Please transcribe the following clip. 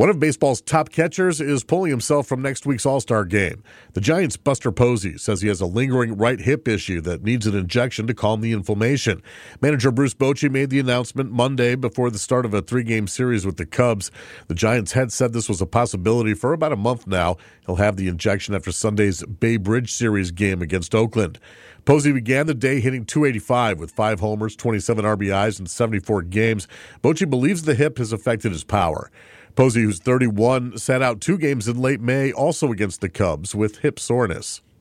One of baseball's top catchers is pulling himself from next week's All-Star game. The Giants' Buster Posey says he has a lingering right hip issue that needs an injection to calm the inflammation. Manager Bruce Bochy made the announcement Monday before the start of a 3-game series with the Cubs. The Giants had said this was a possibility for about a month now. He'll have the injection after Sunday's Bay Bridge Series game against Oakland. Posey began the day hitting .285 with 5 homers, 27 RBIs, in 74 games. Bochy believes the hip has affected his power. Posey, who's 31, sat out 2 games in late May, also against the Cubs, with hip soreness.